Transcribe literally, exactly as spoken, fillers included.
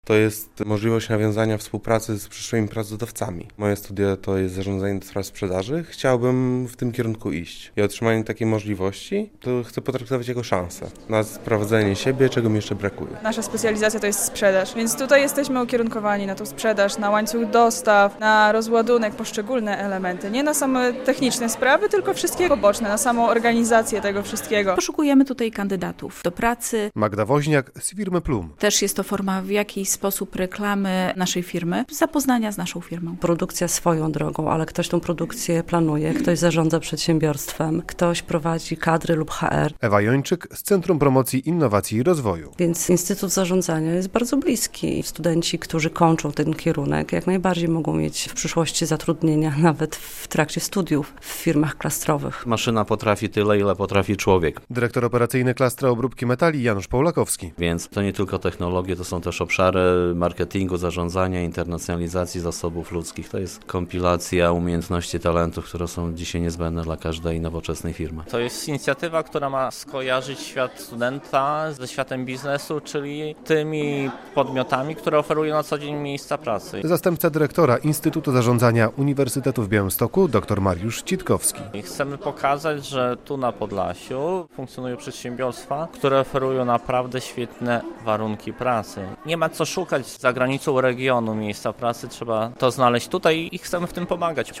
To jest możliwość nawiązania współpracy z przyszłymi pracodawcami. Moje studia to jest zarządzanie do spraw sprzedaży. Chciałbym w tym kierunku iść. I otrzymanie takiej możliwości to chcę potraktować jako szansę na sprawdzenie siebie, czego mi jeszcze brakuje. Nasza specjalizacja to jest sprzedaż, więc tutaj jesteśmy ukierunkowani na tą sprzedaż, na łańcuch dostaw, na rozładunek, poszczególne elementy. Nie na same techniczne sprawy, tylko wszystkie poboczne, na samą organizację tego wszystkiego. Poszukujemy tutaj kandydatów do pracy. Magda Woźniak z firmy Plum. Też jest to forma w jakiś sposób reklamy naszej firmy, zapoznania z naszą firmą. Produkcja swoją drogą, ale ktoś tą produkcję planuje, ktoś zarządza przedsiębiorstwem, ktoś prowadzi kadry lub H R. Ewa Jończyk z Centrum Promocji Innowacji i Rozwoju. Więc Instytut Zarządzania jest bardzo bliski. Studenci, którzy kończą ten kierunek, jak najbardziej mogą mieć w przyszłości zatrudnienia nawet w trakcie studiów w firmach klastrowych. Maszyna potrafi tyle, ile potrafi człowiek. Dyrektor operacyjny klastra obróbki metali Janusz Paulakowski. Więc to nie tylko technologie, to są też obszary marketingu, zarządzania, internacjonalizacji zasobów ludzkich. To jest kompilacja umiejętności, talentów, które są dzisiaj niezbędne dla każdej nowoczesnej firmy. To jest inicjatywa, która ma skojarzyć świat studenta ze światem biznesu, czyli tymi podmiotami, które oferują na co dzień miejsca pracy. Zastępca dyrektora Instytutu Zarządzania Uniwersytetu w Białymstoku dr Mariusz Citkowski. I chcemy pokazać, że tu na Podlasiu funkcjonują przedsiębiorstwa, które oferują naprawdę świetne warunki pracy. Nie ma co szukać za granicą regionu miejsca pracy, trzeba to znaleźć tutaj i chcemy w tym pomagać.